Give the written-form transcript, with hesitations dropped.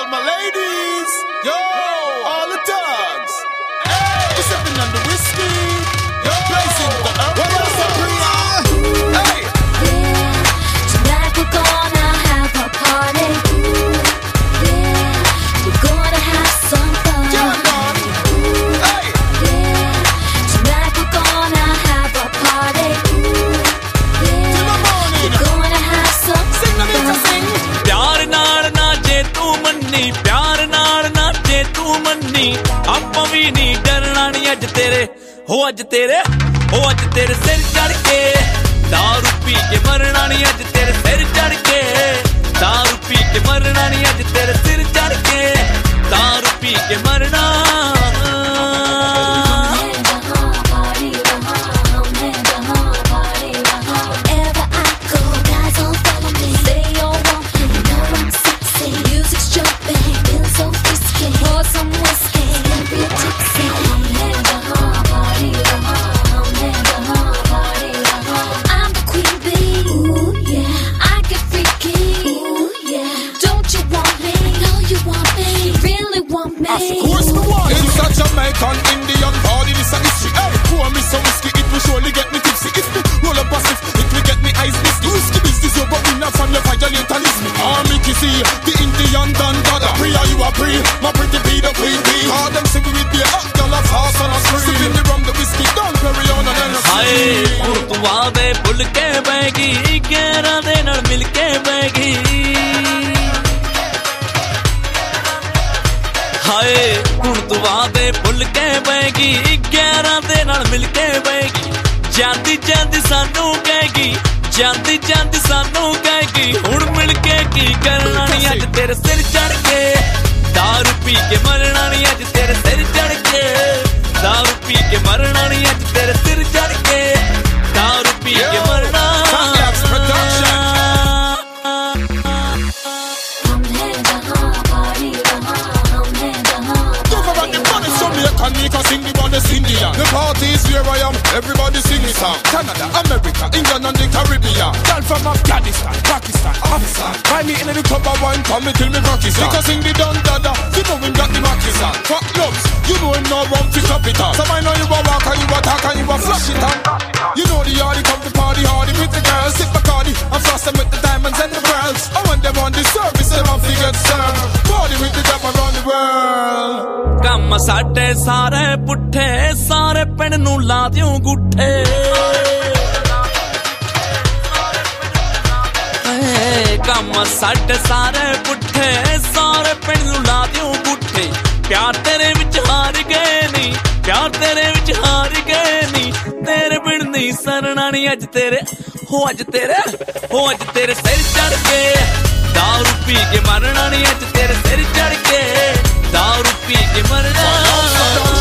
all my ladies, yo, all the thugs, hey, we're sipping on the whiskey, yo, blazing the earth, hey, yeah, tonight we're gonna have a party, yeah, we're gonna have some fun, hey, yeah, tonight we're gonna have a party, yeah, we're gonna have some sing the music, sing. प्यार नाल नाचे तू मन्नी प्यार नाल नाचे तू मन्नी आपां भी नहीं डरना नहीं अज तेरे हो अज तेरे सिर चढ़ के दारू पी के मरना नहीं अज तेरे सिर चढ़ के दारू पी के मरना नहीं अज तेरे सिर चढ़ के दारू पी के मरना Jamaican, Indian, party, this a history. Hey, pour me some whiskey, it will surely get me tipsy. If me roll up a spliff, it will get me eyes misty. Whiskey business, you but we not from your violate and listen. Army kissy, the Indian done dada. Priya, you a pre, my pretty be the queen bee. All them sing with me, hot girl of house on a screen. Sipping the rum, the whiskey, don't carry on and then a हाय कुर्तुआ दे भुल के baggy गैरा दे नाल मिल के baggy हाय कुर्तुआ दे भुल के baggy गैरा दे नाल मिल के baggy ਜਾਂਦੀ ਜਾਂਦੀ ਸਾਨੂੰ ਕਹੇਗੀ ਜਾਂਦੀ ਜਾਂਦੀ ਸਾਨੂੰ ਕਹੇਗੀ ਹੁਣ ਮਿਲ ਕੇ ਕੀ ਕਰਨਾ ਨਹੀਂ ਅੱਜ ਤੇਰੇ ਸਿਰ ਚੜ ਕੇ दारू पी के मरना नहीं अज तेरे सिर चढ़ के दारू पी के मरना नहीं अज तेरे सिर चढ़ के दारू पी के मरना The party is where I am, everybody sing it song. Canada, America, England and the Caribbean. Girl from Afghanistan, Pakistan, Pakistan. Find me in the club of wine, come me till me Pakistan. Because sing the Don Dada, you know him got the Pakistan. Fuck clubs, you know him no run for capital. So I know you a walk and you a talk and you a flash it on. You know the hardy come to party hardy with the girls. Sip Bacardi and floss them with the diamonds and the pearls. And when them on the service, they want to get served. Party with the job around the world. ਕੰਮ ਸਾਡੇ ਸਾਰੇ ਪੁੱਠੇ ਸਾਰੇ ਪਿੰਡ ਨੂੰ ਲਾ ਦਿਓ ਗੁੱਠੇ ਕੰਮ ਸਾਡੇ ਸਾਰੇ ਪੁੱਠੇ ਸਾਰੇ ਪਿੰਡ ਨੂੰ ਲਾ ਦਿਓ ਗੁੱਠੇ ਪਿਆਰ ਤੇਰੇ ਵਿੱਚ ਹਾਰ ਗਏ ਨਹੀਂ ਪਿਆਰ ਤੇਰੇ ਵਿੱਚ ਹਾਰ ਗਏ ਨਹੀਂ ਤੇਰੇ ਬਿਨ ਨਹੀਂ ਸਰਣਾ ਨਹੀਂ ਅੱਜ ਤੇਰੇ ਹੋ ਅੱਜ ਤੇਰੇ ਸਿਰ ਚੜ ਕੇ दारू पी के मरना नहीं अज तेरे सिर चढ़ के दारू पी के मरना